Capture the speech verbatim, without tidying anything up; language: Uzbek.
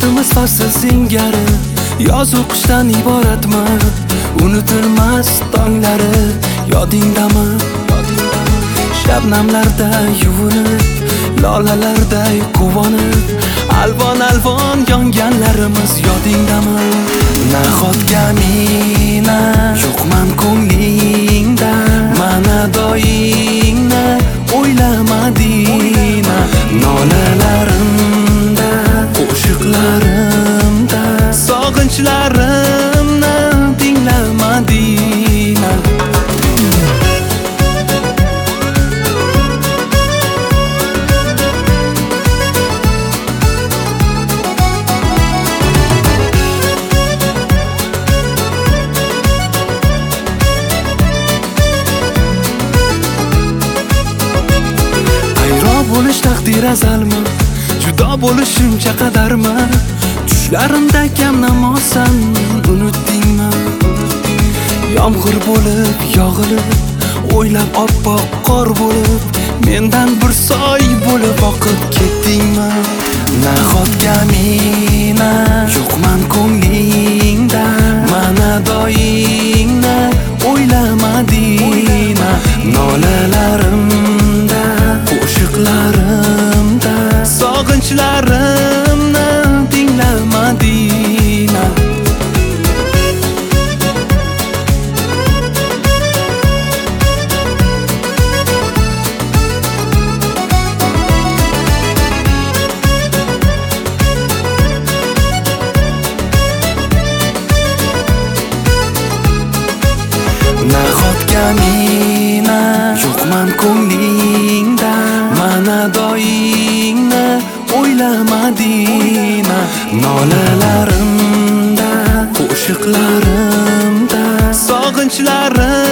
Muhabbatimiz fasl singari, yoz u qishdan iboratmi? Unutilmas tonglari yodingdami? Shabnamlarda yuvinib, lolalarday quvonib, alvon-alvon yonganlarimiz yodingdami? Nahotki meni yo'qman ko'nglingda, mana doyingni o'ylamading. Nolalarimda, qo'shiqlarimda sog'inchlarimni tinglamading. Bo'lish taqdir azalmi? Judo bo'lish shuncha qadarmi? Tushlarimda kam namosan, unutdingmi? Yomg'ir bo'lib yog'ilib, o'ylab oppoq qor bo'lib, mendan bir soy bo'lib oqib ketdingmi? Nahotki meni yo'qman ko'nglingda, mana doyingni o'ylamading. Nolalarimda, qo'shiqlarimda sog'inchlarimni tinglamading. Nahotki meni yo'qman ko'nglingda, mana doyingni o'ylamading. Nolalarimda, qo'shiqlarimda sog'inchlarim